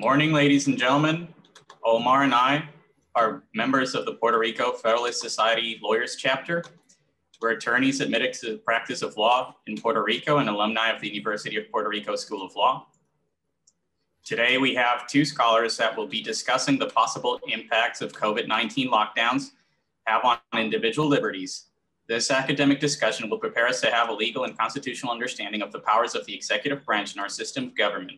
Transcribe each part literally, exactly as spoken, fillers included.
morning, ladies and gentlemen. Omar and I are members of the Puerto Rico Federalist Society Lawyers Chapter. We're attorneys admitted to the practice of law in Puerto Rico and alumni of the University of Puerto Rico School of Law. Today, we have two scholars that will be discussing the possible impacts of COVID nineteen lockdowns have on individual liberties. This academic discussion will prepare us to have a legal and constitutional understanding of the powers of the executive branch in our system of government.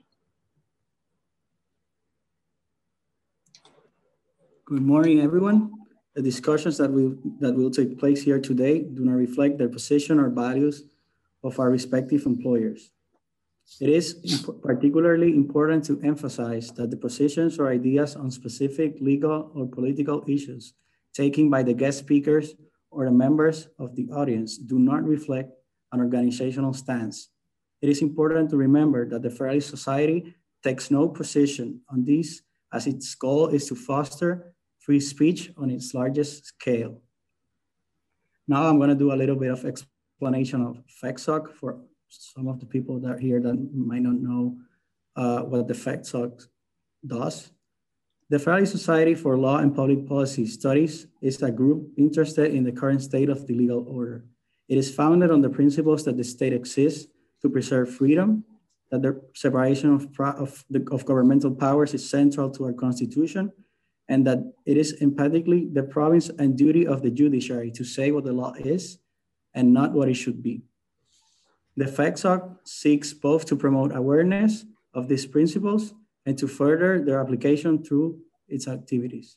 Good morning, everyone. The discussions that will, that will take place here today do not reflect the position or values of our respective employers. It is imp- particularly important to emphasize that the positions or ideas on specific legal or political issues taken by the guest speakers or the members of the audience do not reflect an organizational stance. It is important to remember that the Federalist Society takes no position on this, as its goal is to foster free speech on its largest scale. Now I'm going to do a little bit of explanation of FECSOC for some of the people that are here that might not know uh, what the FECSOC does. The Federalist Society for Law and Public Policy Studies is a group interested in the current state of the legal order. It is founded on the principles that the state exists to preserve freedom, that the separation of, of, the, of governmental powers is central to our Constitution, and that it is emphatically the province and duty of the judiciary to say what the law is and not what it should be. The FECSOC seeks both to promote awareness of these principles and to further their application through its activities.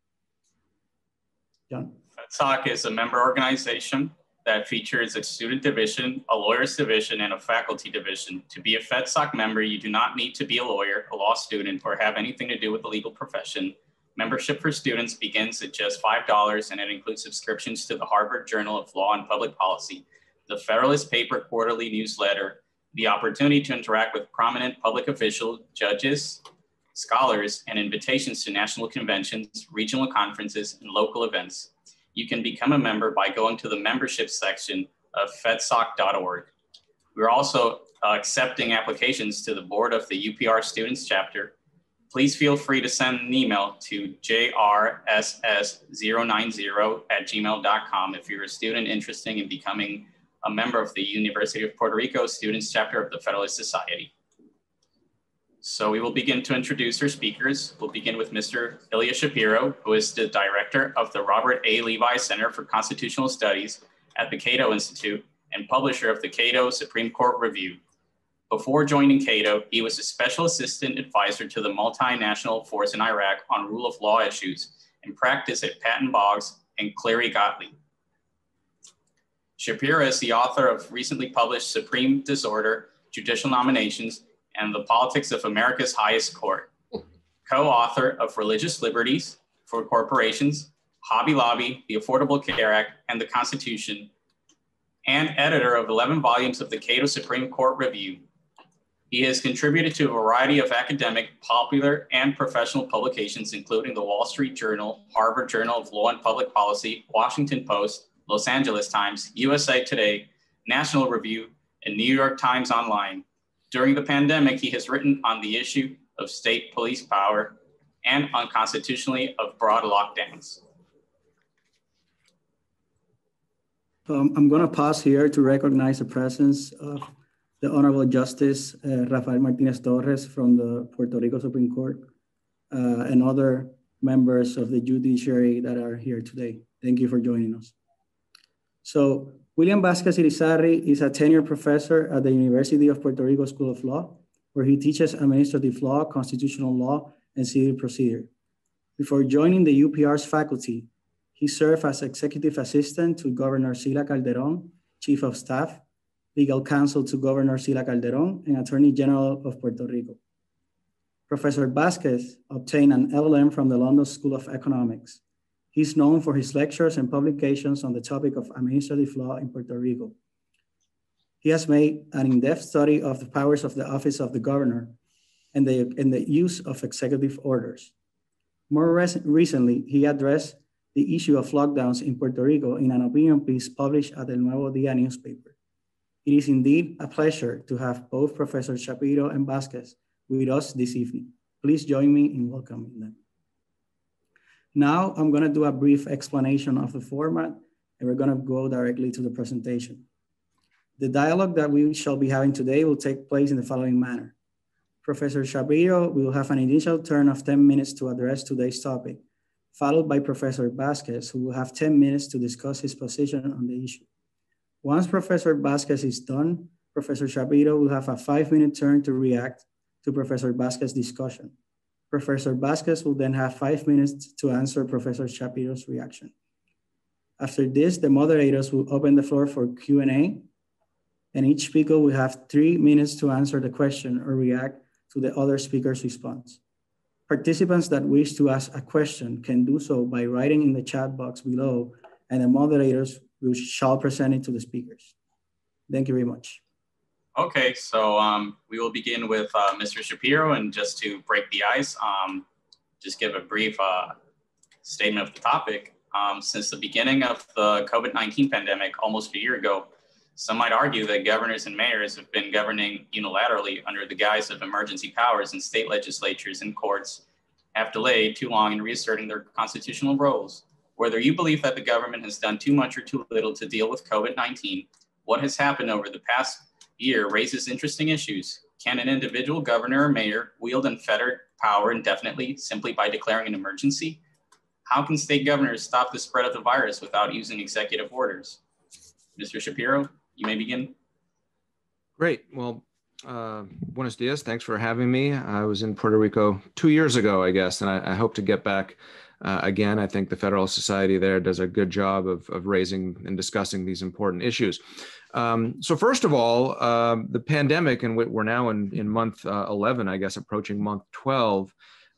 John. FECSOC is a member organization that features a student division, a lawyers division, and a faculty division. To be a FECSOC member, you do not need to be a lawyer, a law student, or have anything to do with the legal profession. Membership for students begins at just five dollars, and it includes subscriptions to the Harvard Journal of Law and Public Policy, the Federalist Paper quarterly newsletter, the opportunity to interact with prominent public officials, judges, scholars, and invitations to national conventions, regional conferences, and local events. You can become a member by going to the membership section of fedsoc dot org. We're also uh, accepting applications to the board of the U P R Students Chapter. Please feel free to send an email to j r s s zero nine zero at gmail dot com if you're a student interested in becoming a member of the University of Puerto Rico Students Chapter of the Federalist Society. So we will begin to introduce our speakers. We'll begin with Mister Ilya Shapiro, who is the director of the Robert A. Levi Center for Constitutional Studies at the Cato Institute and publisher of the Cato Supreme Court Review. Before joining Cato, he was a special assistant advisor to the multinational force in Iraq on rule of law issues and practiced at Patton Boggs and Cleary Gottlieb. Shapiro is the author of recently published Supreme Disorder, Judicial Nominations, and the Politics of America's Highest Court, co-author of Religious Liberties for Corporations, Hobby Lobby, the Affordable Care Act, and the Constitution, and editor of eleven volumes of the Cato Supreme Court Review. He has contributed to a variety of academic, popular, and professional publications, including the Wall Street Journal, Harvard Journal of Law and Public Policy, Washington Post, Los Angeles Times, U S A Today, National Review, and New York Times Online. During the pandemic, he has written on the issue of state police power and unconstitutionally of broad lockdowns. Um, I'm going to pause here to recognize the presence of the Honorable Justice uh, Rafael Martinez Torres from the Puerto Rico Supreme Court uh, and other members of the judiciary that are here today. Thank you for joining us. So William Vasquez Irizarry is a tenured professor at the University of Puerto Rico School of Law, where he teaches administrative law, constitutional law, and civil procedure. Before joining the U P R's faculty, he served as executive assistant to Governor Sila Calderon, chief of staff, legal counsel to Governor Sila Calderon, and Attorney General of Puerto Rico. Professor Vasquez obtained an L L M from the London School of Economics. He's known for his lectures and publications on the topic of administrative law in Puerto Rico. He has made an in-depth study of the powers of the office of the governor and the, and the use of executive orders. More recently, he addressed the issue of lockdowns in Puerto Rico in an opinion piece published at the Nuevo Dia newspaper. It is indeed a pleasure to have both Professor Shapiro and Vasquez with us this evening. Please join me in welcoming them. Now, I'm gonna do a brief explanation of the format, and we're gonna go directly to the presentation. The dialogue that we shall be having today will take place in the following manner. Professor Shapiro will have an initial turn of ten minutes to address today's topic, followed by Professor Vasquez, who will have ten minutes to discuss his position on the issue. Once Professor Vasquez is done, Professor Shapiro will have a five-minute turn to react to Professor Vasquez's discussion. Professor Vasquez will then have five minutes to answer Professor Shapiro's reaction. After this, the moderators will open the floor for Q and A, and each speaker will have three minutes to answer the question or react to the other speaker's response. Participants that wish to ask a question can do so by writing in the chat box below, and the moderators will shall present it to the speakers. Thank you very much. Okay, so um, we will begin with uh, Mister Shapiro, and just to break the ice, um, just give a brief uh, statement of the topic. Um, since the beginning of the COVID nineteen pandemic almost a year ago, some might argue that governors and mayors have been governing unilaterally under the guise of emergency powers, and state legislatures and courts have delayed too long in reasserting their constitutional roles. Whether you believe that the government has done too much or too little to deal with COVID nineteen, what has happened over the past year raises interesting issues. Can an individual governor or mayor wield unfettered power indefinitely simply by declaring an emergency? How can state governors stop the spread of the virus without using executive orders? Mister Shapiro, you may begin. Great. Well, uh, buenos dias. Thanks for having me. I was in Puerto Rico two years ago, I guess, and I, I hope to get back uh, again. I think the Federalist Society there does a good job of, of raising and discussing these important issues. Um, so first of all, uh, the pandemic, and we're now in, in month uh, eleven, I guess, approaching month twelve,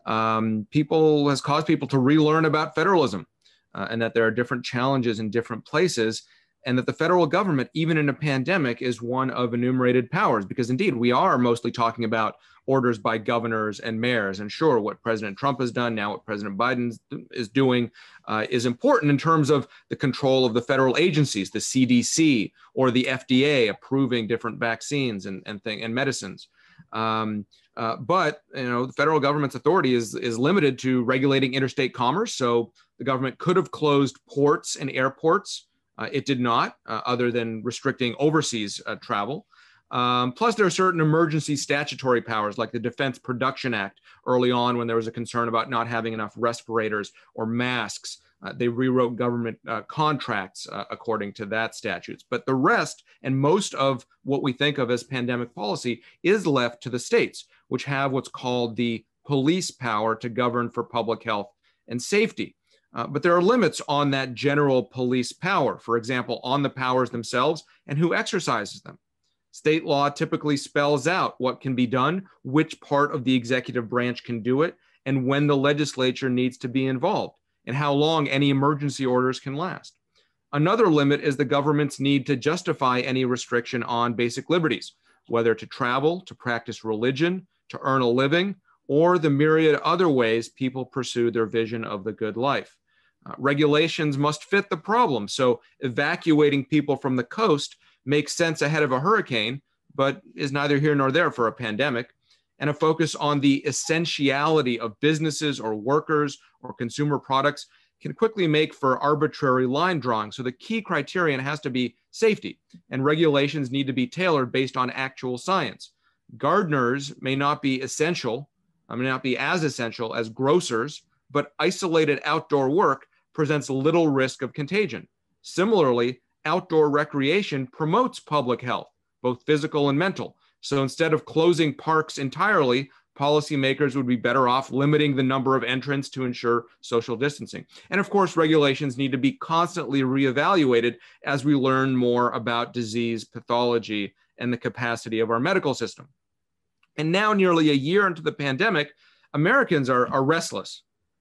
um, people has caused people to relearn about federalism uh, and that there are different challenges in different places, and that the federal government, even in a pandemic, is one of enumerated powers, because indeed we are mostly talking about orders by governors and mayors. And sure, what President Trump has done, now what President Biden is doing, uh, is important in terms of the control of the federal agencies, the C D C or the F D A approving different vaccines and, and, thing, and medicines. Um, uh, but you know, the federal government's authority is, is limited to regulating interstate commerce. So the government could have closed ports and airports. Uh, it did not, uh, other than restricting overseas uh, travel. Um, plus, there are certain emergency statutory powers, like the Defense Production Act early on, when there was a concern about not having enough respirators or masks. Uh, they rewrote government uh, contracts uh, according to that statutes. But the rest, and most of what we think of as pandemic policy, is left to the states, which have what's called the police power to govern for public health and safety. Uh, but there are limits on that general police power, for example, on the powers themselves and who exercises them. State law typically spells out what can be done, which part of the executive branch can do it, and when the legislature needs to be involved, and how long any emergency orders can last. Another limit is the government's need to justify any restriction on basic liberties, whether to travel, to practice religion, to earn a living, or the myriad other ways people pursue their vision of the good life. Uh, regulations must fit the problem, so evacuating people from the coast makes sense ahead of a hurricane, but is neither here nor there for a pandemic. And a focus on the essentiality of businesses or workers or consumer products can quickly make for arbitrary line drawing. So the key criterion has to be safety, and regulations need to be tailored based on actual science. Gardeners may not be essential, may not be as essential as grocers, but isolated outdoor work presents little risk of contagion. Similarly, outdoor recreation promotes public health, both physical and mental. So instead of closing parks entirely, policymakers would be better off limiting the number of entrants to ensure social distancing. And of course, regulations need to be constantly reevaluated as we learn more about disease pathology and the capacity of our medical system. And now, nearly a year into the pandemic, Americans are, are restless.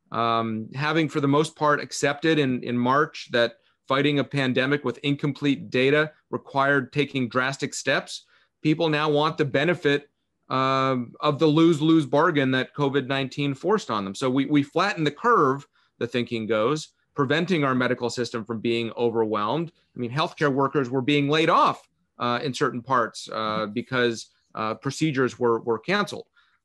Um, having, for the most part, accepted in, in March that fighting a pandemic with incomplete data required taking drastic steps, people now want the benefit uh, of the lose-lose bargain that COVID nineteen forced on them. So we, we flatten the curve, the thinking goes, preventing our medical system from being overwhelmed. I mean, healthcare workers were being laid off uh, in certain parts uh, because uh, procedures were, were canceled.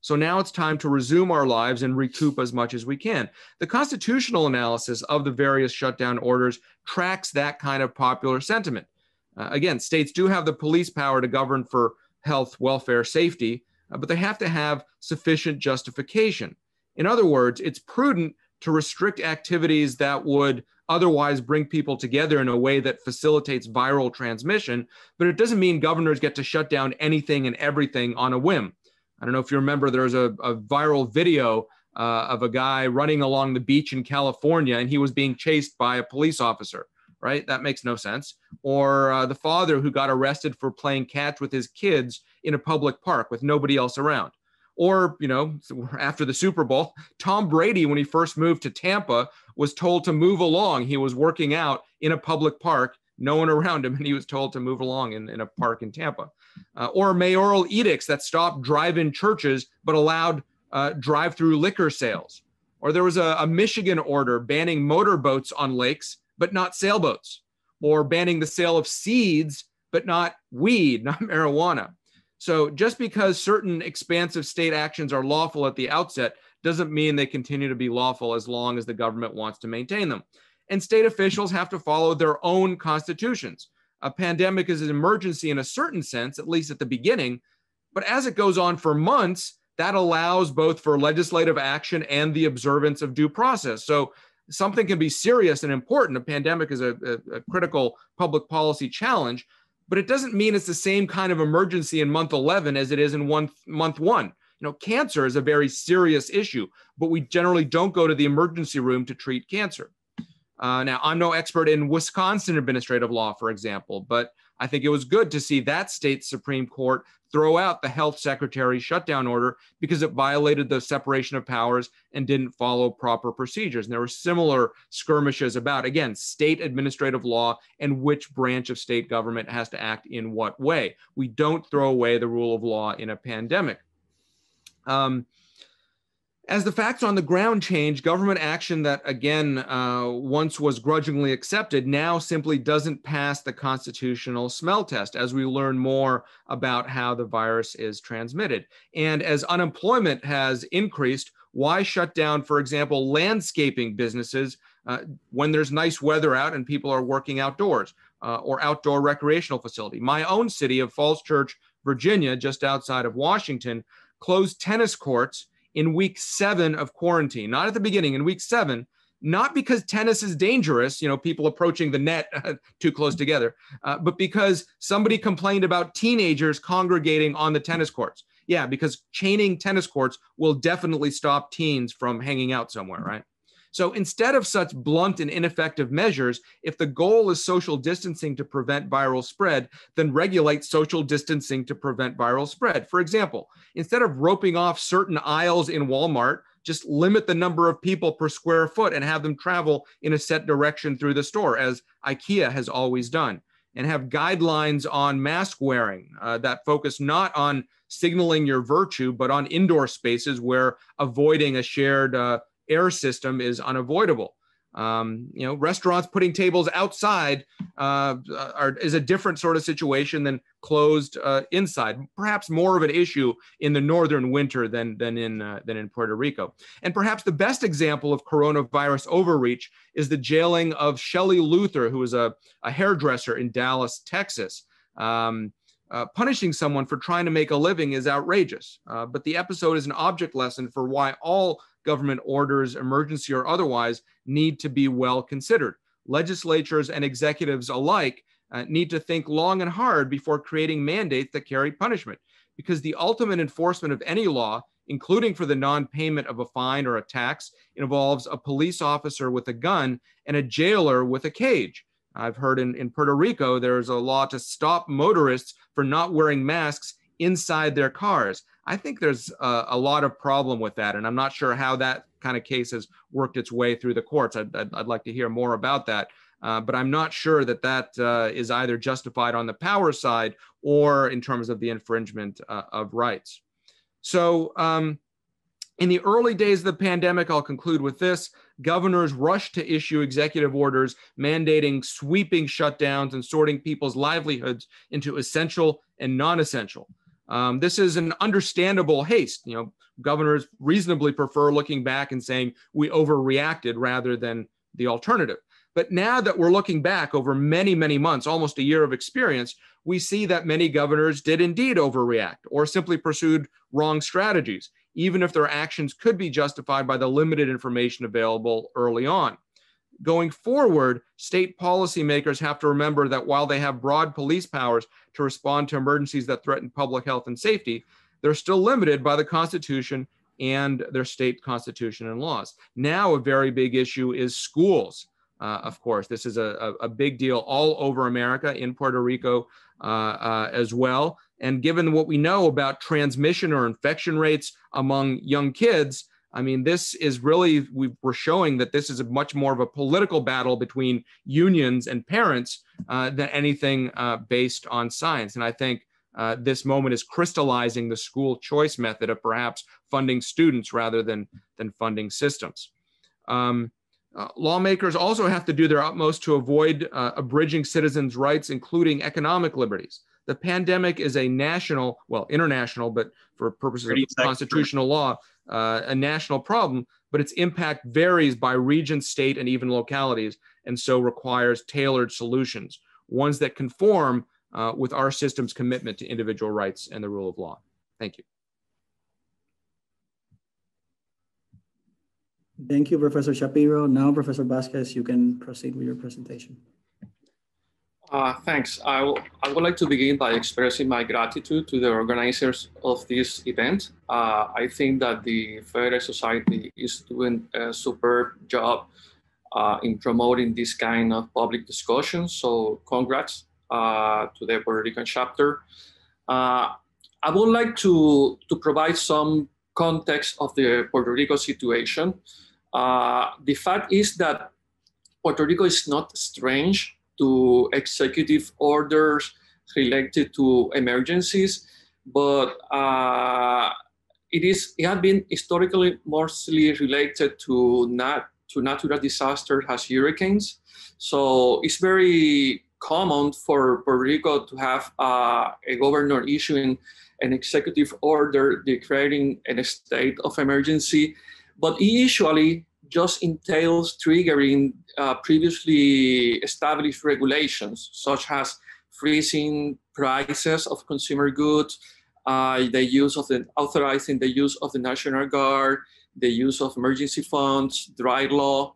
So now it's time to resume our lives and recoup as much as we can. The constitutional analysis of the various shutdown orders tracks that kind of popular sentiment. Uh, again, states do have the police power to govern for health, welfare, safety, uh, but they have to have sufficient justification. In other words, it's prudent to restrict activities that would otherwise bring people together in a way that facilitates viral transmission, but it doesn't mean governors get to shut down anything and everything on a whim. I don't know if you remember, there was a, a viral video uh, of a guy running along the beach in California, and he was being chased by a police officer, right? That makes no sense. Or uh, the father who got arrested for playing catch with his kids in a public park with nobody else around. Or, you know, after the Super Bowl, Tom Brady, when he first moved to Tampa, was told to move along. He was working out in a public park, no one around him, and he was told to move along in, in a park in Tampa. Uh, or mayoral edicts that stopped drive-in churches but allowed uh, drive-through liquor sales. Or there was a, a Michigan order banning motorboats on lakes but not sailboats. Or banning the sale of seeds but not weed, not marijuana. So just because certain expansive state actions are lawful at the outset doesn't mean they continue to be lawful as long as the government wants to maintain them. And state officials have to follow their own constitutions. A pandemic is an emergency in a certain sense, at least at the beginning, but as it goes on for months, that allows both for legislative action and the observance of due process. So something can be serious and important. A pandemic is a, a, a critical public policy challenge, but it doesn't mean it's the same kind of emergency in month eleven as it is in one, month one. You know, cancer is a very serious issue, but we generally don't go to the emergency room to treat cancer. Uh, now, I'm no expert in Wisconsin administrative law, for example, but I think it was good to see that state's Supreme Court throw out the health secretary's shutdown order because it violated the separation of powers and didn't follow proper procedures. And there were similar skirmishes about, again, state administrative law and which branch of state government has to act in what way. We don't throw away the rule of law in a pandemic. Um, As the facts on the ground change, government action that, again, uh, once was grudgingly accepted now simply doesn't pass the constitutional smell test as we learn more about how the virus is transmitted. And as unemployment has increased, why shut down, for example, landscaping businesses uh, when there's nice weather out and people are working outdoors uh, or outdoor recreational facility? My own city of Falls Church, Virginia, just outside of Washington, closed tennis courts in week seven of quarantine, not at the beginning, in week seven, not because tennis is dangerous, you know, people approaching the net too close together, uh, but because somebody complained about teenagers congregating on the tennis courts. Yeah, because chaining tennis courts will definitely stop teens from hanging out somewhere, right? So instead of such blunt and ineffective measures, if the goal is social distancing to prevent viral spread, then regulate social distancing to prevent viral spread. For example, instead of roping off certain aisles in Walmart, just limit the number of people per square foot and have them travel in a set direction through the store, as IKEA has always done. And have guidelines on mask wearing uh, that focus not on signaling your virtue, but on indoor spaces where avoiding a shared uh, air system is unavoidable. Um, you know, restaurants putting tables outside uh, are, is a different sort of situation than closed uh, inside. Perhaps more of an issue in the northern winter than than in uh, than in Puerto Rico. And perhaps the best example of coronavirus overreach is the jailing of Shelley Luther, who was a, a hairdresser in Dallas, Texas. Um, Uh, punishing someone for trying to make a living is outrageous. Uh, but the episode is an object lesson for why all government orders, emergency or otherwise, need to be well considered. Legislatures and executives alike uh, need to think long and hard before creating mandates that carry punishment, because the ultimate enforcement of any law, including for the non-payment of a fine or a tax, involves a police officer with a gun and a jailer with a cage. I've heard in, in Puerto Rico, there's a law to stop motorists for not wearing masks inside their cars. I think there's a, a lot of problem with that, and I'm not sure how that kind of case has worked its way through the courts. I'd, I'd, I'd like to hear more about that, uh, but I'm not sure that that uh, is either justified on the power side or in terms of the infringement uh, of rights. So um, in the early days of the pandemic, I'll conclude with this, governors rushed to issue executive orders mandating sweeping shutdowns and sorting people's livelihoods into essential and non-essential. Um, this is an understandable haste. You know, governors reasonably prefer looking back and saying we overreacted rather than the alternative. But now that we're looking back over many, many months, almost a year of experience, we see that many governors did indeed overreact or simply pursued wrong strategies, even if their actions could be justified by the limited information available early on. Going forward, state policymakers have to remember that while they have broad police powers to respond to emergencies that threaten public health and safety, they're still limited by the Constitution and their state constitution and laws. Now, a very big issue is schools. Uh, of course, this is a, a big deal all over America, in Puerto Rico uh, uh, as well. And given what we know about transmission or infection rates among young kids, I mean, this is really, we're showing that this is a much more of a political battle between unions and parents uh, than anything uh, based on science. And I think uh, this moment is crystallizing the school choice method of perhaps funding students rather than, than funding systems. Um, Uh, lawmakers also have to do their utmost to avoid uh, abridging citizens' rights, including economic liberties. The pandemic is a national, well, international, but for purposes of constitutional law, uh, a national problem, but its impact varies by region, state, and even localities, and so requires tailored solutions, ones that conform uh, with our system's commitment to individual rights and the rule of law. Thank you. Thank you, Professor Shapiro. Now, Professor Vasquez, you can proceed with your presentation. Uh, thanks. I, I would like to begin by expressing my gratitude to the organizers of this event. Uh, I think that the Federal Society is doing a superb job uh, in promoting this kind of public discussion. So congrats uh, to the Puerto Rican chapter. Uh, I would like to, to provide some context of the Puerto Rico situation. Uh, the fact is that Puerto Rico is not strange to executive orders related to emergencies, but uh, it is it has been historically mostly related to nat to natural disasters as hurricanes. So it's very common for Puerto Rico to have uh, a governor issuing an executive order declaring a state of emergency, but it usually just entails triggering uh, previously established regulations, such as freezing prices of consumer goods, uh, the use of the, authorizing the use of the National Guard, the use of emergency funds, dry law.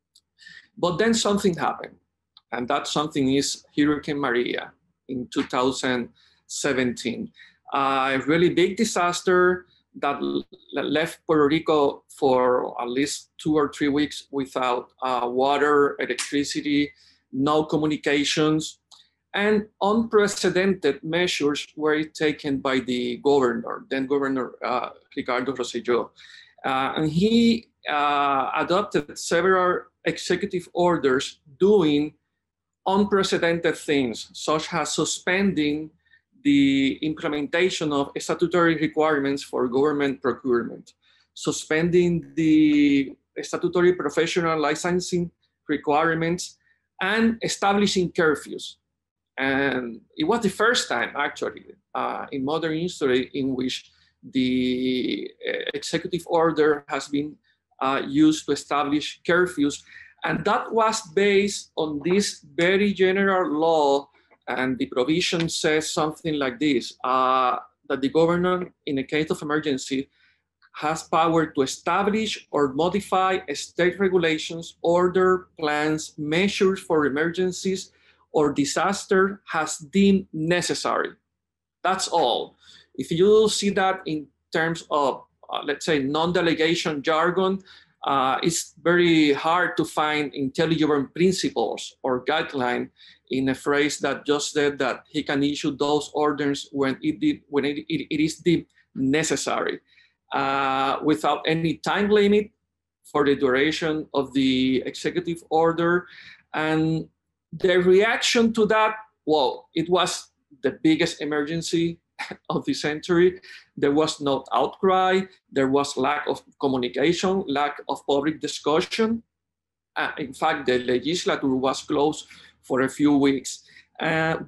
But then something happened, and that something is Hurricane Maria in two thousand seventeen. A really big disaster that left Puerto Rico for at least two or three weeks without uh, water, electricity, no communications, and unprecedented measures were taken by the governor, then Governor uh, Ricardo Rosselló. Uh, and he uh, adopted several executive orders doing unprecedented things, such as suspending the implementation of statutory requirements for government procurement, suspending the statutory professional licensing requirements, and establishing curfews. And it was the first time, actually, uh, in modern history in which the executive order has been uh, used to establish curfews. And that was based on this very general law. And the provision says something like this, uh, that the governor, in a case of emergency, has power to establish or modify state regulations, order, plans, measures for emergencies or disaster has deemed necessary. That's all. If you see that in terms of, uh, let's say, non-delegation jargon, uh, it's very hard to find intelligible principles or guidelines in a phrase that just said that he can issue those orders when it, did, when it, it, it is deemed necessary, uh, without any time limit for the duration of the executive order. And the reaction to that, well, it was the biggest emergency of the century. There was no outcry, there was lack of communication, lack of public discussion. Uh, in fact, the legislature was closed for a few weeks. Uh, but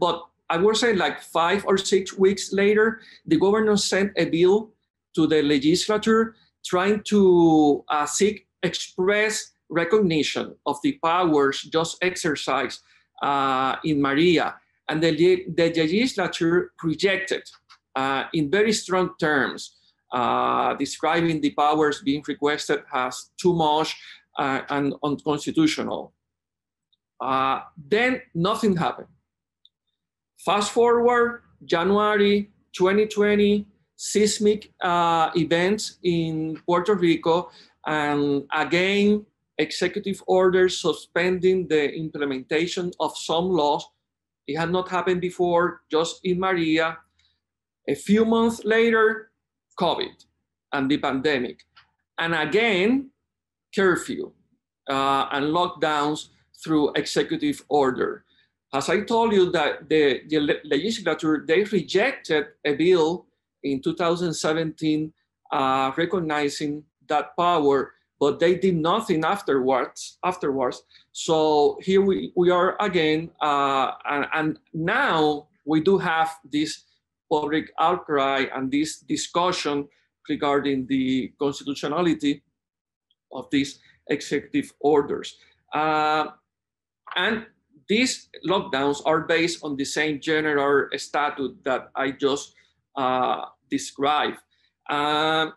I would say like five or six weeks later, the governor sent a bill to the legislature trying to uh, seek express recognition of the powers just exercised uh, in Maria. And the, the legislature rejected uh, in very strong terms, uh, describing the powers being requested as too much uh, and unconstitutional. Uh, then nothing happened. Fast forward, January twenty twenty, seismic uh, events in Puerto Rico, and again, executive orders suspending the implementation of some laws. It had not happened before, just in Maria. A few months later, COVID and the pandemic. And again, curfew uh, and lockdowns through executive order. As I told you, that the, the legislature, they rejected a bill in two thousand seventeen uh, recognizing that power, but they did nothing afterwards. Afterwards, so here we, we are again, uh, and, and now we do have this public outcry and this discussion regarding the constitutionality of these executive orders. Uh, and these lockdowns are based on the same general statute that I just uh, described. Uh,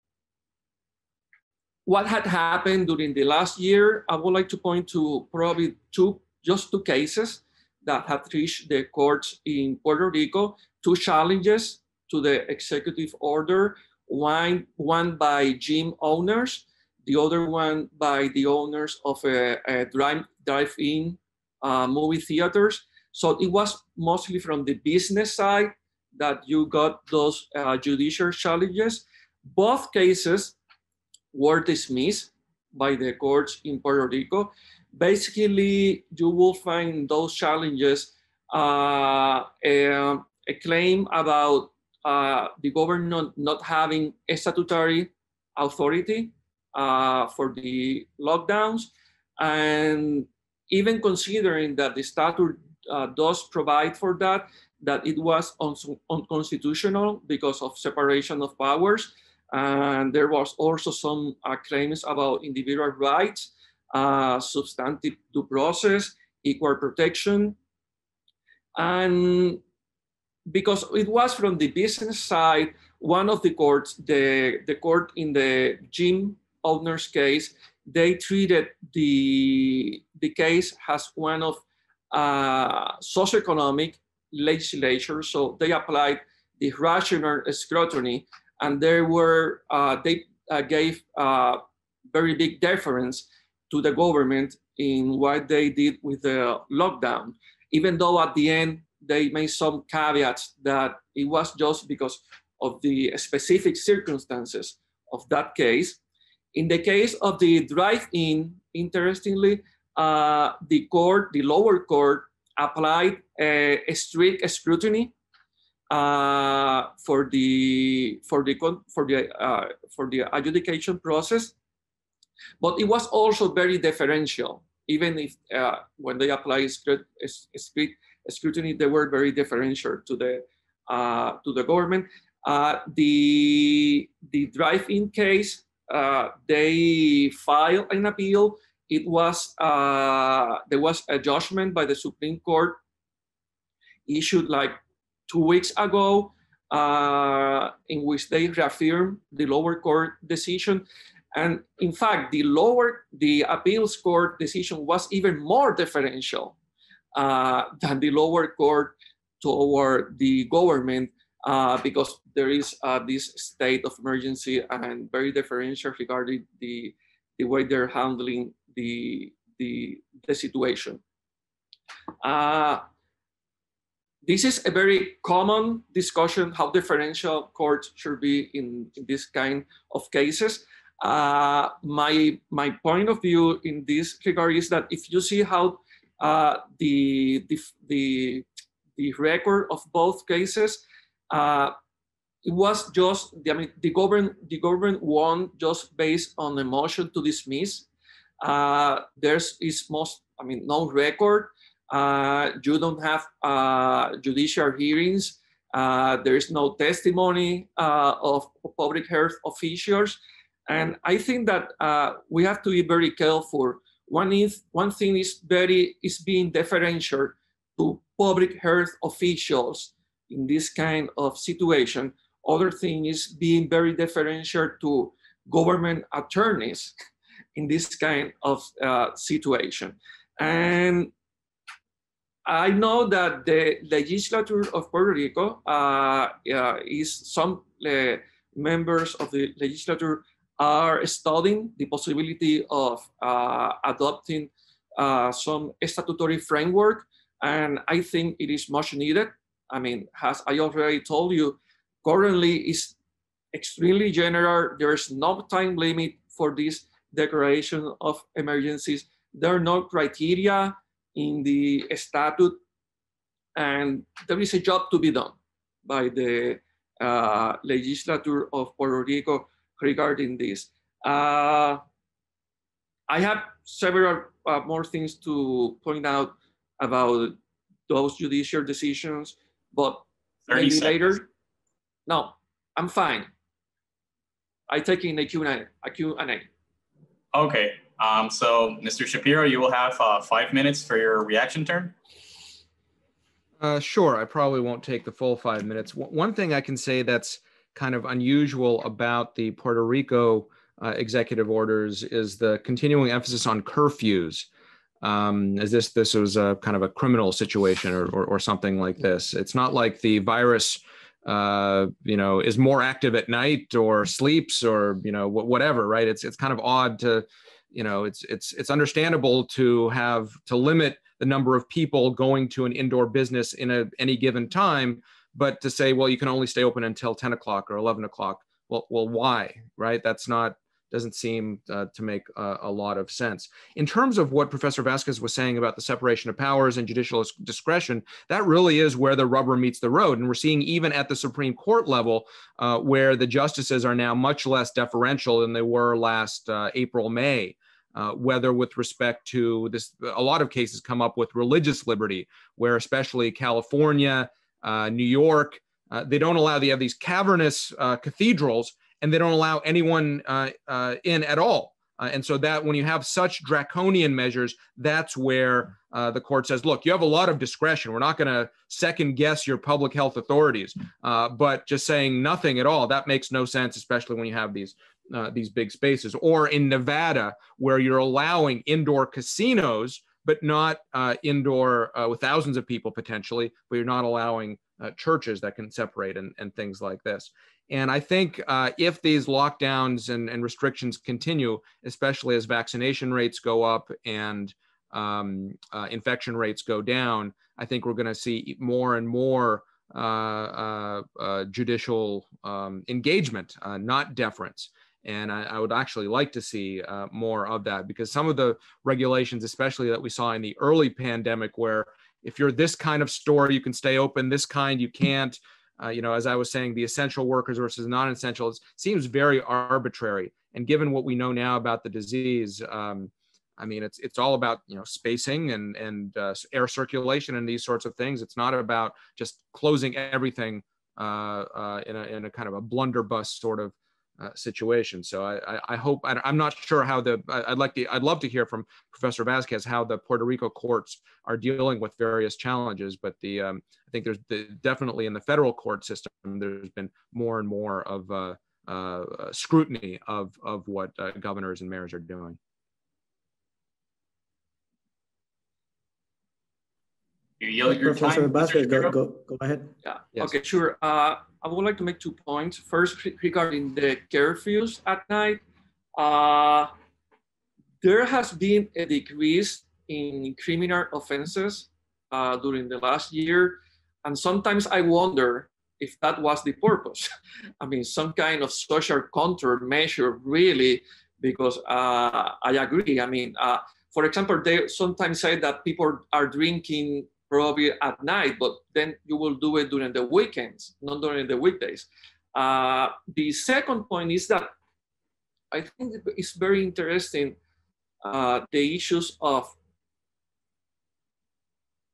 what had happened during the last year, I would like to point to probably two, just two cases that have reached the courts in Puerto Rico, two challenges to the executive order, one, one by gym owners, the other one by the owners of a, a drive, drive-in uh, movie theaters. So it was mostly from the business side that you got those uh, judicial challenges. Both cases were dismissed by the courts in Puerto Rico. Basically, you will find those challenges uh, a, a claim about uh, the government not having a statutory authority uh, for the lockdowns, and even considering that the statute uh, does provide for that, that it was un unconstitutional because of separation of powers. And there was also some uh, claims about individual rights, uh, substantive due process, equal protection. And because it was from the business side, one of the courts, the, the court in the gym owner's case, they treated the, the case as one of uh, socioeconomic legislature. So they applied the rational scrutiny, and there were, uh, they uh, gave uh, very big deference to the government in what they did with the lockdown, even though at the end they made some caveats that it was just because of the specific circumstances of that case. In the case of the drive-in, interestingly, uh, the court, the lower court, applied a, a strict scrutiny uh, for the for the for the uh, for the adjudication process, but it was also very deferential. Even if uh, when they applied strict, strict scrutiny, they were very deferential to the uh, to the government. Uh, the the drive-in case, uh, they filed an appeal. It was uh, there was a judgment by the Supreme Court issued like two weeks ago, uh, in which they reaffirmed the lower court decision. And in fact, the lower, the appeals court decision was even more deferential uh, than the lower court toward the government, uh, because there is uh, this state of emergency and very deferential regarding the, the way they're handling the, the, the situation. Uh, This is a very common discussion, how differential courts should be in, in this kind of cases. Uh, my, my point of view in this regard is that if you see how uh, the, the, the, the record of both cases, uh, it was just, I mean, the government, the government won just based on a motion to dismiss. Uh, there's is most, I mean, no record Uh, you don't have uh, judicial hearings. Uh, there is no testimony uh, of public health officials. And I think that uh, we have to be very careful. One, is, one thing is, very, is being deferential to public health officials in this kind of situation. Other thing is being very deferential to government attorneys in this kind of uh, situation. And I know that the legislature of Puerto Rico uh, uh, is some uh, members of the legislature are studying the possibility of uh, adopting uh, some statutory framework. And I think it is much needed. I mean, as I already told you, currently is extremely general. There's no time limit for this declaration of emergencies. There are no criteria in the statute, and there is a job to be done by the uh, legislature of Puerto Rico regarding this. Uh, I have several uh, more things to point out about those judicial decisions, but maybe seconds. later. No, I'm fine. I take in a Q and A. A Q and A. Okay, um, so Mister Shapiro, you will have uh, five minutes for your reaction turn. Uh, sure, I probably won't take the full five minutes. W one thing I can say that's kind of unusual about the Puerto Rico uh, executive orders is the continuing emphasis on curfews. Um, as this this was a kind of a criminal situation or, or, or something like this. It's not like the virus, uh, you know, is more active at night or sleeps or, you know, whatever, right? It's it's kind of odd to, you know, it's it's it's understandable to have to limit the number of people going to an indoor business in a any given time, but to say, well, you can only stay open until ten o'clock or eleven o'clock. Well, well, why, right? That's not, doesn't seem uh, to make uh, a lot of sense. In terms of what Professor Vasquez was saying about the separation of powers and judicial discretion, that really is where the rubber meets the road. And we're seeing even at the Supreme Court level, uh, where the justices are now much less deferential than they were last uh, April, May. Uh, whether with respect to this, a lot of cases come up with religious liberty, where especially California, uh, New York, uh, they don't allow, they have these cavernous uh, cathedrals, and they don't allow anyone uh, uh, in at all. Uh, and so that when you have such draconian measures, that's where uh, the court says, look, you have a lot of discretion. We're not going to second guess your public health authorities, uh, but just saying nothing at all, that makes no sense, especially when you have these Uh, these big spaces. Or in Nevada, where you're allowing indoor casinos, but not uh, indoor uh, with thousands of people potentially, but you're not allowing uh, churches that can separate and, and things like this. And I think uh, if these lockdowns and, and restrictions continue, especially as vaccination rates go up and um, uh, infection rates go down, I think we're going to see more and more uh, uh, uh, judicial um, engagement, uh, not deference. And I, I would actually like to see uh, more of that, because some of the regulations, especially that we saw in the early pandemic, where if you're this kind of store, you can stay open, this kind you can't, uh, you know, as I was saying, the essential workers versus non-essentials seems very arbitrary. And given what we know now about the disease, um, I mean, it's it's all about, you know, spacing and, and uh, air circulation and these sorts of things. It's not about just closing everything uh, uh, in, a, in a kind of a blunderbuss sort of Uh, situation. So I, I, I hope, I, I'm not sure how the, I'd like to, I'd love to hear from Professor Vasquez how the Puerto Rico courts are dealing with various challenges, but the, um, I think there's the, definitely in the federal court system, there's been more and more of uh, uh, scrutiny of, of what uh, governors and mayors are doing. You yield your Professor time. Vasquez, go, go, go ahead. Yeah, Yes. Okay, sure. Uh, I would like to make two points. First, regarding the curfews at night, uh, there has been a decrease in criminal offenses uh, during the last year. And sometimes I wonder if that was the purpose. I mean, some kind of social control measure, really, because uh, I agree. I mean, uh, for example, they sometimes say that people are drinking probably at night, but then you will do it during the weekends, not during the weekdays. Uh, the second point is that I think it's very interesting, uh, the issues of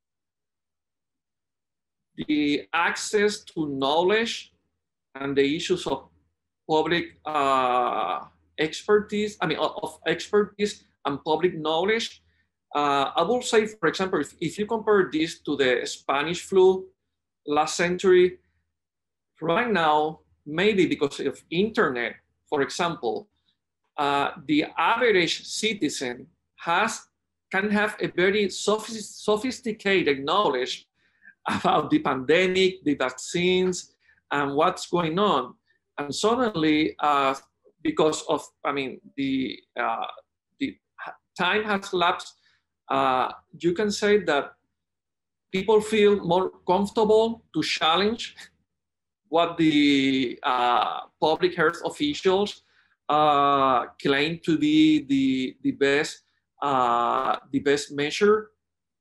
the access to knowledge and the issues of public uh, expertise, I mean, of expertise and public knowledge. Uh, I will say, for example, if, if you compare this to the Spanish flu last century, right now, maybe because of internet, for example, uh, the average citizen has can have a very sophist sophisticated knowledge about the pandemic, the vaccines, and what's going on. And suddenly, uh, because of, I mean, the, uh, the time has lapsed, uh, you can say that people feel more comfortable to challenge what the uh, public health officials uh, claim to be the, the best uh, the best measure.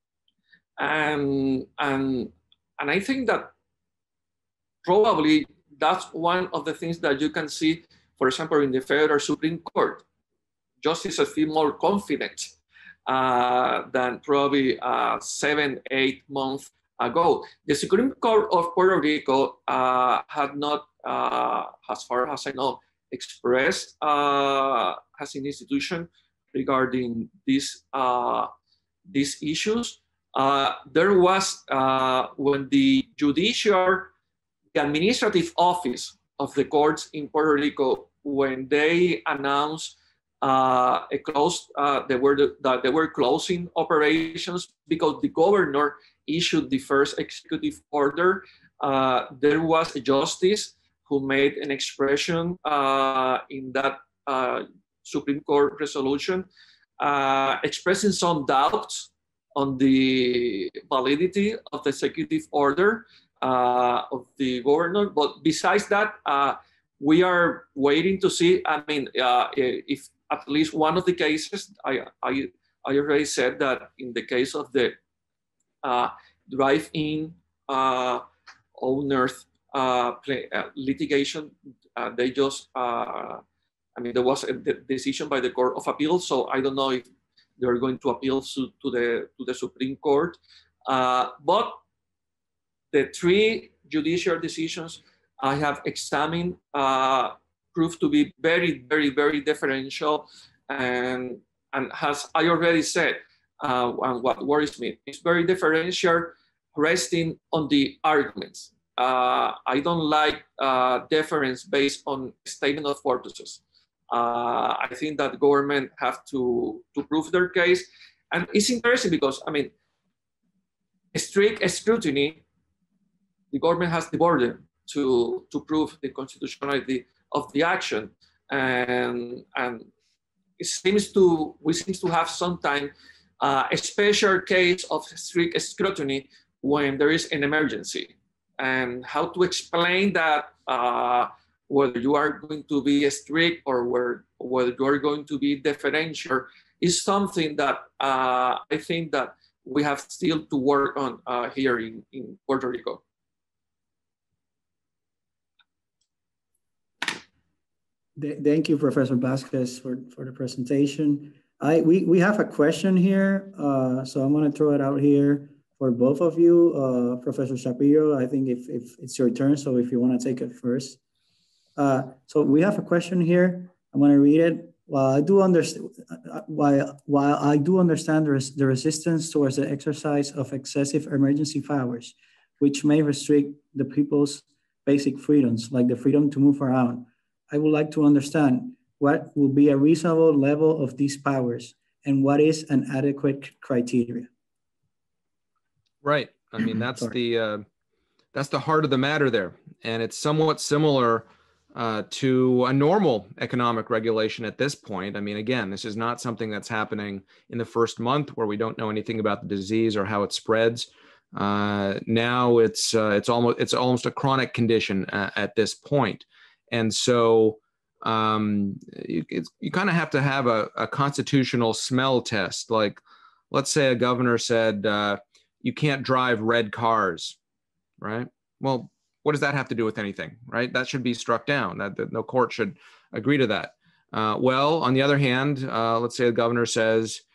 And, and, and I think that probably that's one of the things that you can see, for example, in the Federal Supreme Court. Justices feel more confident uh, than probably uh, seven, eight months ago. The Supreme Court of Puerto Rico uh, had not, uh, as far as I know, expressed uh, as an institution regarding these, uh, these issues. Uh, there was, uh, when the judicial, the administrative office of the courts in Puerto Rico, when they announced uh, a close, uh, they were the, that they were closing operations because the governor issued the first executive order. Uh, there was a justice who made an expression uh, in that uh, Supreme Court resolution, uh, expressing some doubts on the validity of the executive order uh, of the governor. But besides that, uh, we are waiting to see, I mean, uh, if at least one of the cases, I, I, I already said that in the case of the uh, drive-in uh, owners uh, play, uh, litigation, uh, they just, uh, I mean, there was a decision by the Court of Appeals, so I don't know if they're going to appeal to, to, the, to the Supreme Court. Uh, but the three judicial decisions I have examined uh, proved to be very, very, very differential. And, and as I already said, uh, and what worries me, it's very differential, resting on the arguments. Uh, I don't like uh, deference based on statement of purposes. Uh, I think that government have to, to prove their case. And it's interesting because, I mean, strict scrutiny, the government has the burden to, to prove the constitutionality of the action. And, and it seems to, we seem to have sometimes uh, a special case of strict scrutiny when there is an emergency. And how to explain that, uh, whether you are going to be strict or where, whether you are going to be deferential, is something that uh, I think that we have still to work on uh, here in, in Puerto Rico. Thank you, Professor Vasquez, for, for the presentation. I, we, we have a question here, uh, so I'm gonna throw it out here for both of you. Uh, Professor Shapiro, I think if, if it's your turn, so if you wanna take it first. Uh, so we have a question here. I'm going to read it. While I do understand, while while I do understand the, res the resistance towards the exercise of excessive emergency powers, which may restrict the people's basic freedoms, like the freedom to move around, I would like to understand what will be a reasonable level of these powers and what is an adequate criteria. Right. I mean, that's the uh, that's the heart of the matter there, and it's somewhat similar Uh, to a normal economic regulation at this point. I mean, again, this is not something that's happening in the first month where we don't know anything about the disease or how it spreads. Uh, now it's uh, it's almost it's almost a chronic condition uh, at this point, and so um, you, you kind of have to have a, a constitutional smell test. Like, let's say a governor said uh, you can't drive red cars, right? Well, what does that have to do with anything, right? That should be struck down. That, that no court should agree to that. Uh, well, on the other hand, uh, let's say the governor says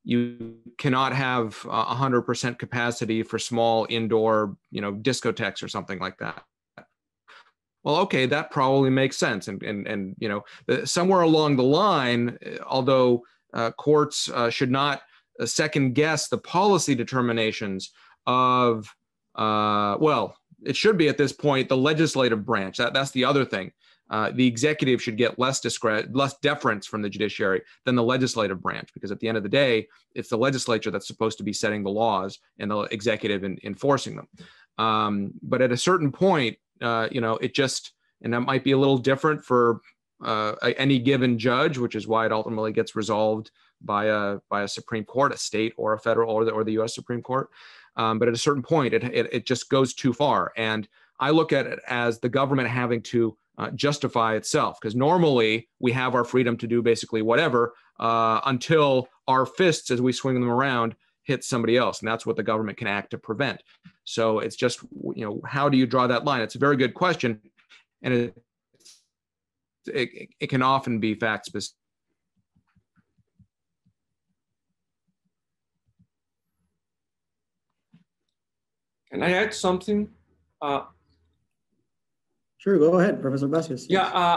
you cannot have one hundred percent capacity for small indoor, you know, discotheques or something like that. Well, okay, that probably makes sense. And, and, and you know, somewhere along the line, although uh, courts uh, should not uh, second guess the policy determinations of, uh, well, it should be at this point the legislative branch. That, that's the other thing. Uh, the executive should get less discre- less deference from the judiciary than the legislative branch, because at the end of the day, it's the legislature that's supposed to be setting the laws and the executive in, enforcing them. Um, but at a certain point, uh, you know, it just, and that might be a little different for uh, any given judge, which is why it ultimately gets resolved by a by a Supreme Court, a state or a federal or the, or the U S Supreme Court. Um, but at a certain point, it, it it just goes too far, and I look at it as the government having to Uh, justify itself, because normally we have our freedom to do basically whatever uh, until our fists, as we swing them around, hit somebody else, and that's what the government can act to prevent. So it's just, you know, how do you draw that line? It's a very good question, and it it, it can often be fact specific. Can I add something? Uh, Sure, go ahead, Professor Vasquez. Yeah, uh,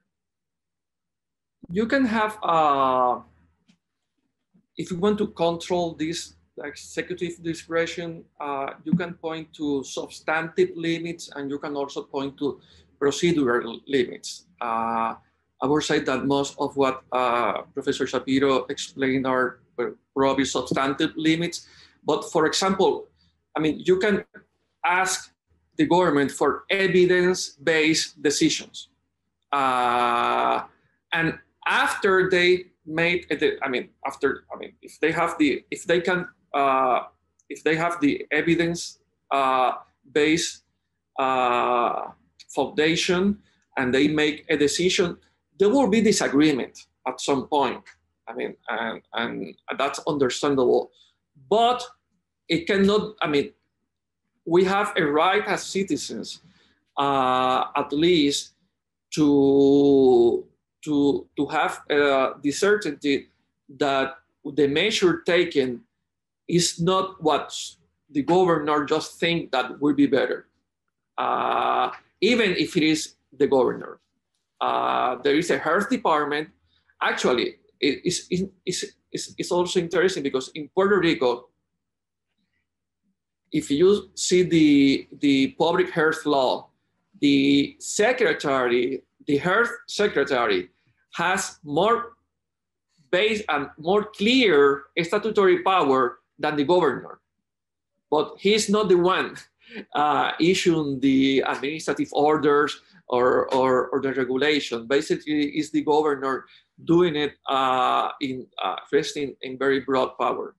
you can have, uh, if you want to control this executive discretion, uh, you can point to substantive limits, and you can also point to procedural limits. Uh, I would say that most of what uh, Professor Shapiro explained are probably substantive limits. But for example, I mean, you can ask the government for evidence-based decisions. Uh, and after they made, I mean, after, I mean, if they have the, if they can, uh, if they have the evidence-based uh, uh, foundation and they make a decision, there will be disagreement at some point. I mean, and, and that's understandable, but it cannot, I mean, we have a right as citizens, uh, at least, to, to, to have uh, the certainty that the measure taken is not what the governor just think that will be better, uh, even if it is the governor. Uh, there is a health department. Actually, it, it's, it's, it's, it's also interesting because in Puerto Rico, if you see the, the public health law, the secretary, the health secretary has more base and more clear statutory power than the governor. But he's not the one uh, issuing the administrative orders or, or, or the regulation. Basically, it's the governor doing it uh, in uh, resting in very broad power.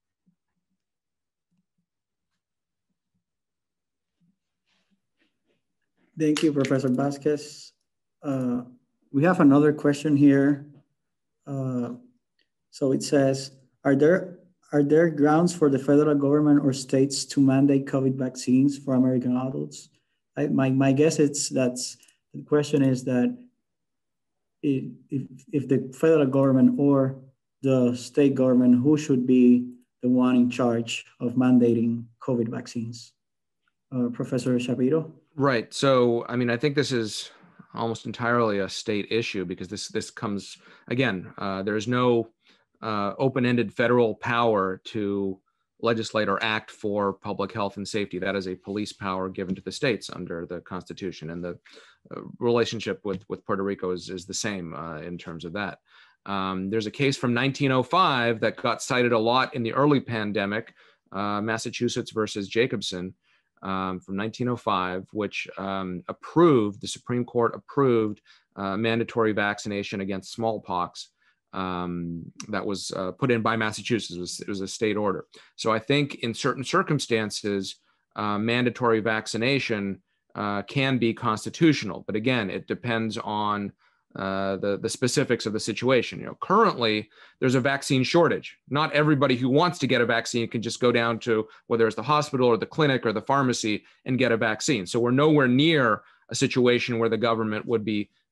Thank you, Professor Vasquez. Uh, we have another question here. Uh, so it says, are there, are there grounds for the federal government or states to mandate COVID vaccines for American adults? I, my, my guess is that's, the question is that if, if the federal government or the state government, who should be the one in charge of mandating COVID vaccines? Uh, Professor Shapiro? Right. So, I mean, I think this is almost entirely a state issue because this this comes, again, uh, there's no uh, open-ended federal power to legislate or act for public health and safety. That is a police power given to the states under the Constitution. And the uh, relationship with, with Puerto Rico is, is the same uh, in terms of that. Um, there's a case from nineteen oh five that got cited a lot in the early pandemic, uh, Massachusetts versus Jacobson. Um, from nineteen oh five, which um, approved, the Supreme Court approved uh, mandatory vaccination against smallpox um, that was uh, put in by Massachusetts. It was, it was a state order. So I think in certain circumstances, uh, mandatory vaccination uh, can be constitutional. But again, it depends on Uh, the, the specifics of the situation. You know, currently there's a vaccine shortage. Not everybody who wants to get a vaccine can just go down to whether it's the hospital or the clinic or the pharmacy and get a vaccine. So we're nowhere near a situation where the government would be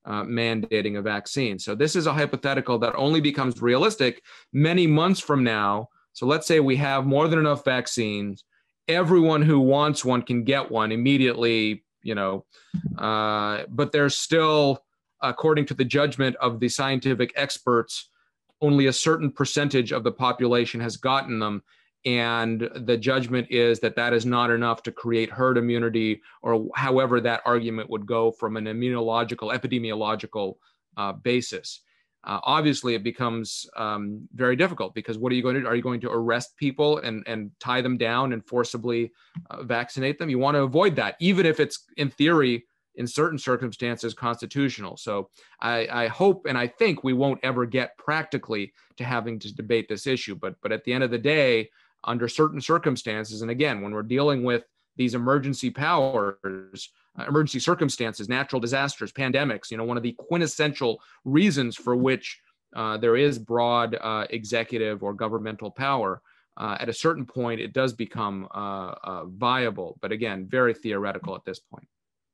uh, mandating a vaccine. So this is a hypothetical that only becomes realistic many months from now. So let's say we have more than enough vaccines. Everyone who wants one can get one immediately, you know, uh, but there's still, according to the judgment of the scientific experts, only a certain percentage of the population has gotten them. And the judgment is that that is not enough to create herd immunity, or however that argument would go from an immunological, epidemiological uh, basis. Uh, obviously, it becomes um, very difficult, because what are you going to do? Are you going to arrest people and, and tie them down and forcibly uh, vaccinate them? You want to avoid that, even if it's, in theory, in certain circumstances, constitutional. So I, I hope and I think we won't ever get practically to having to debate this issue. But, but at the end of the day, under certain circumstances, and again, when we're dealing with these emergency powers, uh, emergency circumstances, natural disasters, pandemics, you know, one of the quintessential reasons for which uh, there is broad uh, executive or governmental power, uh, at a certain point, it does become uh, uh, viable. But again, very theoretical at this point.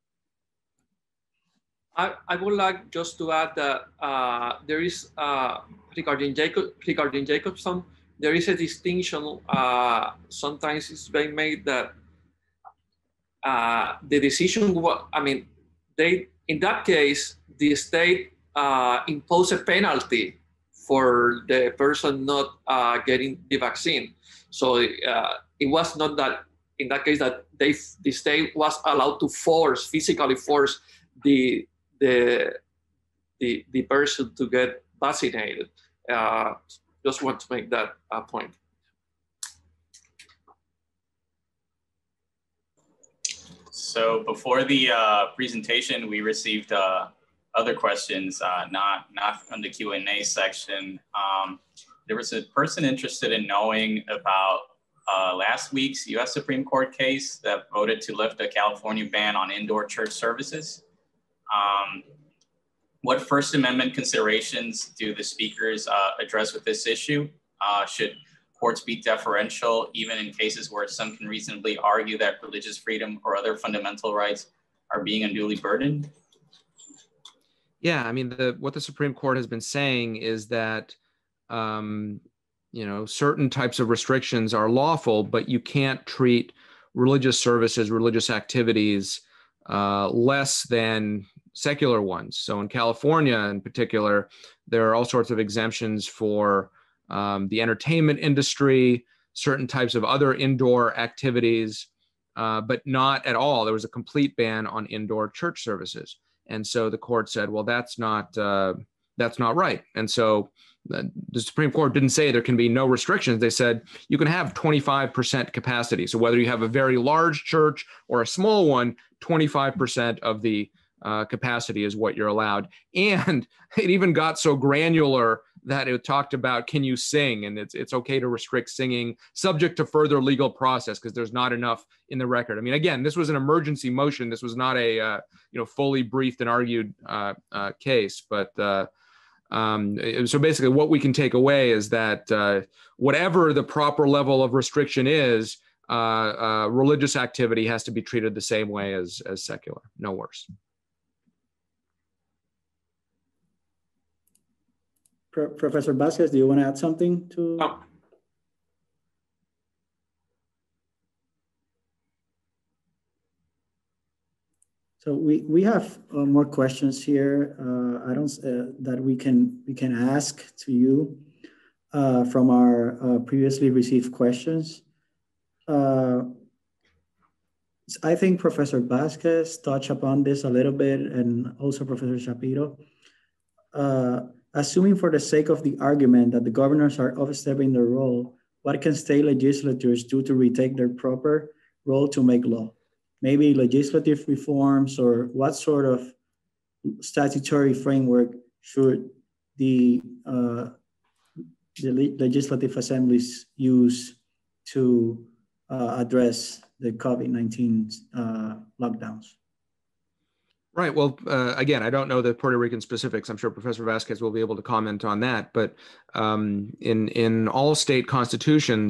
I, I would like just to add that uh, there is, uh, regarding, Jacob, regarding Jacobson, there is a distinction, uh, sometimes it's being made that uh, the decision, I mean, they, in that case, the state uh, imposed a penalty for the person not uh, getting the vaccine. So uh, it was not that, in that case, that they, the state was allowed to force, physically force the, the, the, the person to get vaccinated. Uh, Just want to make that uh, point. So before the uh, presentation, we received uh, other questions, uh, not, not from the Q and A section. Um, there was a person interested in knowing about uh, last week's U S Supreme Court case that voted to lift a California ban on indoor church services. Um, What First Amendment considerations do the speakers uh, address with this issue? Uh, should courts be deferential even in cases where some can reasonably argue that religious freedom or other fundamental rights are being unduly burdened? Yeah, I mean, the, what the Supreme Court has been saying is that, um, you know, certain types of restrictions are lawful, but you can't treat religious services, religious activities uh, less than secular ones. So in California in particular, there are all sorts of exemptions for um, the entertainment industry, certain types of other indoor activities, uh, but not at all. There was a complete ban on indoor church services. And so the court said, well, that's not, uh, that's not right. And so the, the Supreme Court didn't say there can be no restrictions. They said you can have twenty-five percent capacity. So whether you have a very large church or a small one, twenty-five percent of the Uh, capacity is what you're allowed. And it even got so granular that it talked about, can you sing? And it's it's okay to restrict singing subject to further legal process because there's not enough in the record. I mean, again, this was an emergency motion. This was not a uh, you know fully briefed and argued uh, uh, case. But uh, um, so basically what we can take away is that uh, whatever the proper level of restriction is, uh, uh, religious activity has to be treated the same way as, as secular, no worse. Professor Vasquez, do you want to add something to? Oh. So we we have uh, more questions here. Uh, I don't uh, that we can we can ask to you uh, from our uh, previously received questions. Uh, I think Professor Vasquez touched upon this a little bit, and also Professor Shapiro. Uh, Assuming for the sake of the argument that the governors are overstepping their role, what can state legislatures do to retake their proper role to make law? Maybe legislative reforms, or what sort of statutory framework should the, uh, the le legislative assemblies use to uh, address the COVID nineteen uh, lockdowns? Right. Well, uh, again, I don't know the Puerto Rican specifics. I'm sure Professor Vasquez will be able to comment on that. But um, in in all state constitutions,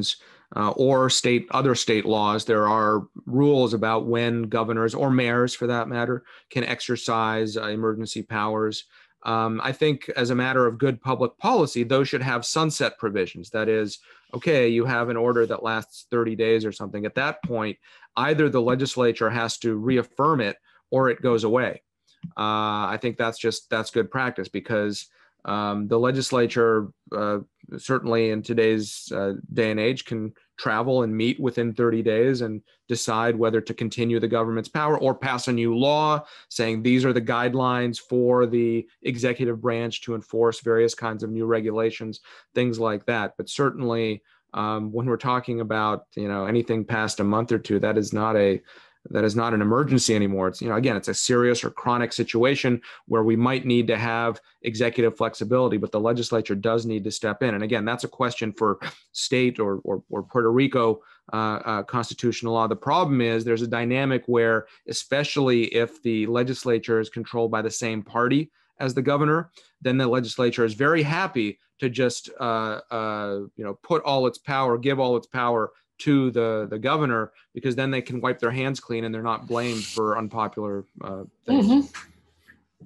uh, or state other state laws, there are rules about when governors or mayors, for that matter, can exercise uh, emergency powers. Um, I think as a matter of good public policy, those should have sunset provisions. That is, okay, you have an order that lasts thirty days or something. At that point, either the legislature has to reaffirm it or it goes away. Uh, I think that's just, that's good practice, because um, the legislature, uh, certainly in today's uh, day and age, can travel and meet within thirty days and decide whether to continue the government's power or pass a new law saying these are the guidelines for the executive branch to enforce various kinds of new regulations, things like that. But certainly um, when we're talking about, you know, anything past a month or two, that is not a that is not an emergency anymore. It's, you know, again, it's a serious or chronic situation where we might need to have executive flexibility, but the legislature does need to step in. And again, that's a question for state or, or, or Puerto Rico uh, uh, constitutional law. The problem is there's a dynamic where, especially if the legislature is controlled by the same party as the governor, then the legislature is very happy to just, uh, uh, you know, put all its power, give all its power to the, the governor, because then they can wipe their hands clean and they're not blamed for unpopular uh, things. Mm-hmm.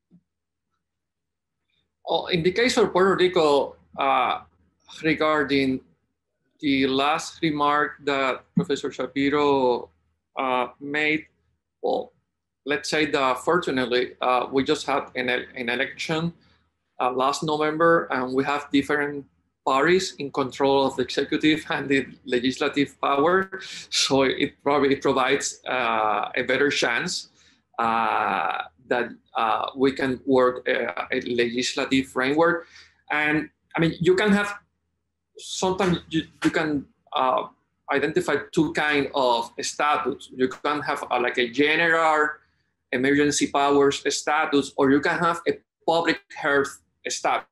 Oh, in the case of Puerto Rico, uh, regarding the last remark that Professor Shapiro uh, made, well, let's say that fortunately, uh, we just had an, an election uh, last November, and we have different parties in control of the executive and the legislative power. So it probably provides uh, a better chance uh, that uh, we can work a, a legislative framework. And I mean, you can have, sometimes you, you can uh, identify two kinds of statutes. You can have a, like a general emergency powers status, or you can have a public health statute.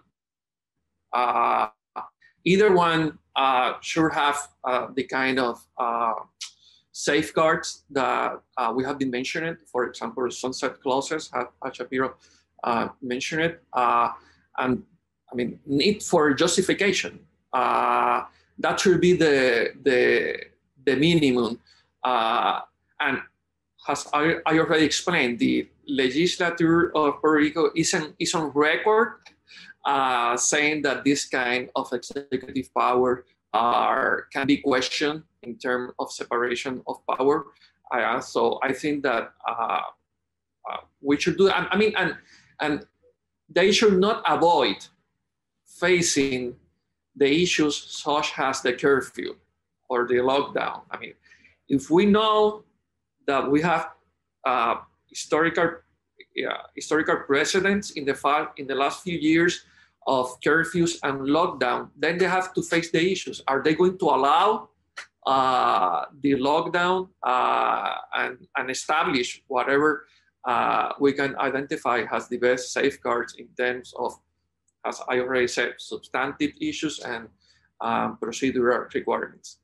Uh, either one uh, should have uh, the kind of uh, safeguards that uh, we have been mentioning. For example, sunset clauses, as Shapiro uh, mentioned it, uh, and I mean, need for justification. Uh, that should be the the, the minimum. Uh, and as I, I already explained, the legislature of Puerto Rico is on, is on record Uh, saying that this kind of executive power are, can be questioned in terms of separation of power. Uh, so I think that uh, uh, we should do, I, I mean, and, and they should not avoid facing the issues such as the curfew or the lockdown. I mean, if we know that we have uh, historical, uh, historical precedents in the, fa- in the last few years of curfews and lockdown, then they have to face the issues. Are they going to allow uh, the lockdown uh, and, and establish whatever uh, we can identify as the best safeguards in terms of, as I already said, substantive issues and um, procedural requirements?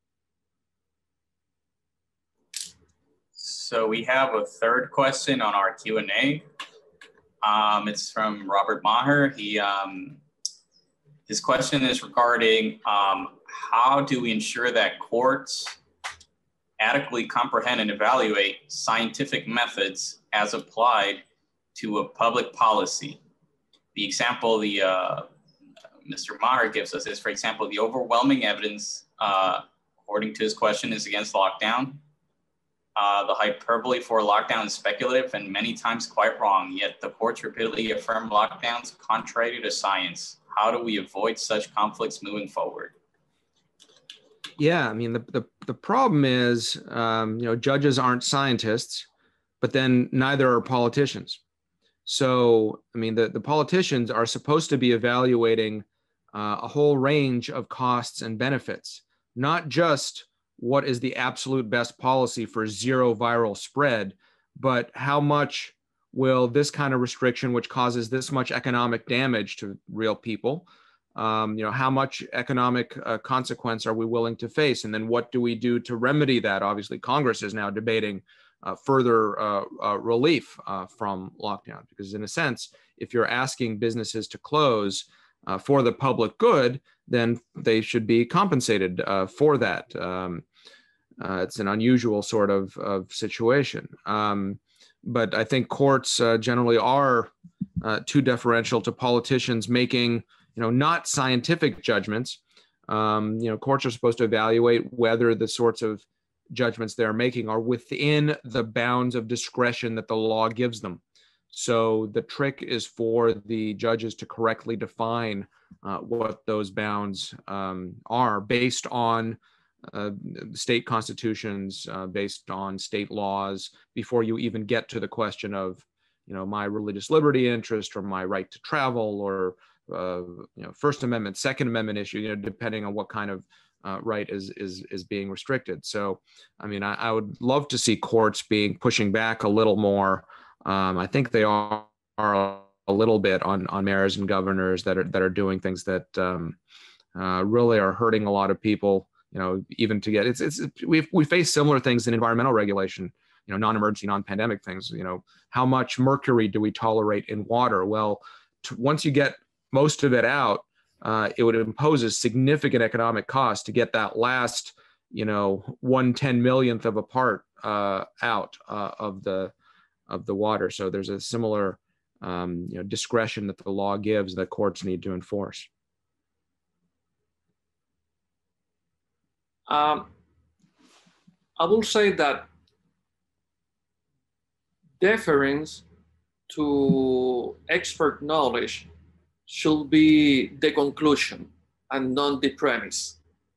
So we have a third question on our Q and A. Um, it's from Robert Maher. He, um, his question is regarding um, how do we ensure that courts adequately comprehend and evaluate scientific methods as applied to a public policy? The example the uh, Mister Maher gives us is, for example, the overwhelming evidence, uh, according to his question, is against lockdown. Uh, the hyperbole for lockdown is speculative and many times quite wrong, yet the courts repeatedly affirm lockdowns contrary to science. How do we avoid such conflicts moving forward? Yeah, I mean, the, the, the problem is, um, you know, judges aren't scientists, but then neither are politicians. So, I mean, the, the politicians are supposed to be evaluating uh, a whole range of costs and benefits, not just what is the absolute best policy for zero viral spread, but how much will this kind of restriction, which causes this much economic damage to real people, um, you know, how much economic uh, consequence are we willing to face? And then what do we do to remedy that? Obviously, Congress is now debating uh, further uh, uh, relief uh, from lockdown, because in a sense, if you're asking businesses to close uh, for the public good, then they should be compensated uh, for that. Um, uh, it's an unusual sort of, of situation. Um, but I think courts uh, generally are uh, too deferential to politicians making, you know, not scientific judgments. Um, you know, courts are supposed to evaluate whether the sorts of judgments they're making are within the bounds of discretion that the law gives them. So the trick is for the judges to correctly define uh, what those bounds um, are based on uh, state constitutions, uh, based on state laws, before you even get to the question of, you know, my religious liberty interest or my right to travel or, uh, you know, First Amendment, Second Amendment issue, you know, depending on what kind of uh, right is, is, is being restricted. So, I mean, I, I would love to see courts being pushing back a little more. Um, I think they are, are a little bit on, on mayors and governors that are that are doing things that um, uh, really are hurting a lot of people. You know, even to get it's it's we we face similar things in environmental regulation. You know, non-emergency, non-pandemic things. You know, how much mercury do we tolerate in water? Well, to, once you get most of it out, uh, it would impose a significant economic cost to get that last, you know, one ten millionth of a part uh, out uh, of the of the water. So there's a similar, um, you know, discretion that the law gives that courts need to enforce. Um, I will say that deference to expert knowledge should be the conclusion and not the premise.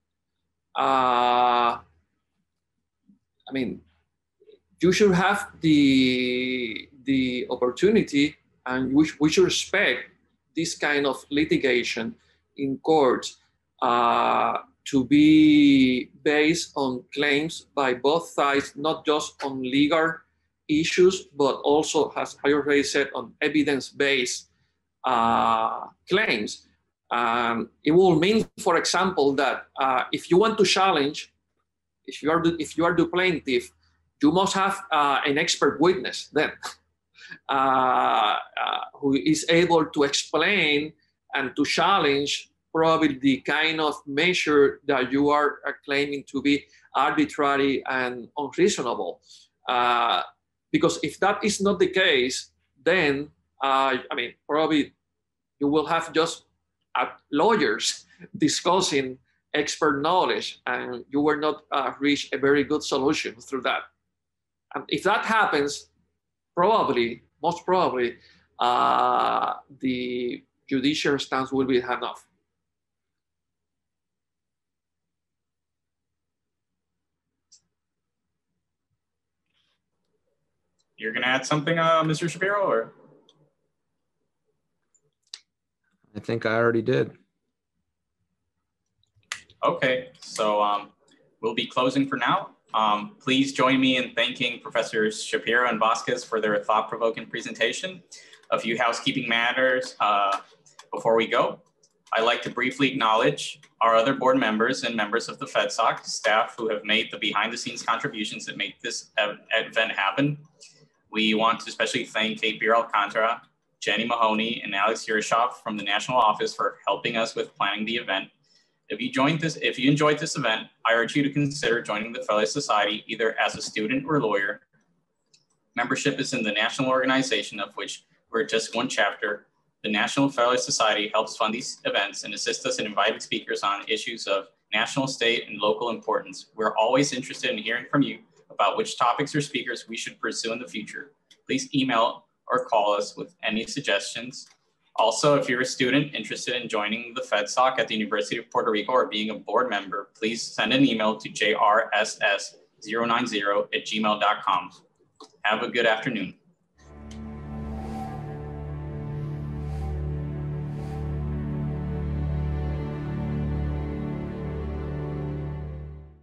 Uh, I mean, you should have the, the opportunity, and we, we should respect this kind of litigation in courts uh, to be based on claims by both sides, not just on legal issues, but also, as I already said, on evidence-based uh, claims. Um, it will mean, for example, that uh, if you want to challenge, if you are the, if you are the plaintiff, you must have uh, an expert witness then uh, uh, who is able to explain and to challenge probably the kind of measure that you are uh, claiming to be arbitrary and unreasonable. Uh, because if that is not the case, then, uh, I mean, probably you will have just uh, lawyers discussing expert knowledge, and you will not uh, reach a very good solution through that. And if that happens, probably, most probably, uh, the judicial stance will be enough. You're going to add something, uh, Mister Shapiro, or? I think I already did. Okay, so um, we'll be closing for now. Um, please join me in thanking Professors Shapiro and Vasquez for their thought-provoking presentation. A few housekeeping matters uh, before we go. I'd like to briefly acknowledge our other board members and members of the FedSoc staff who have made the behind-the-scenes contributions that make this event happen. We want to especially thank Kate Beer-Alcantara, Jenny Mahoney, and Alex Yershoff from the National Office for helping us with planning the event. If you joined this, if you enjoyed this event, I urge you to consider joining the Fellow Society either as a student or lawyer. Membership is in the national organization, of which we're just one chapter. The National Fellow Society helps fund these events and assists us in inviting speakers on issues of national, state, and local importance. We're always interested in hearing from you about which topics or speakers we should pursue in the future. Please email or call us with any suggestions. Also, if you're a student interested in joining the FedSoc at the University of Puerto Rico or being a board member, please send an email to j r s s zero nine zero at gmail dot com. Have a good afternoon.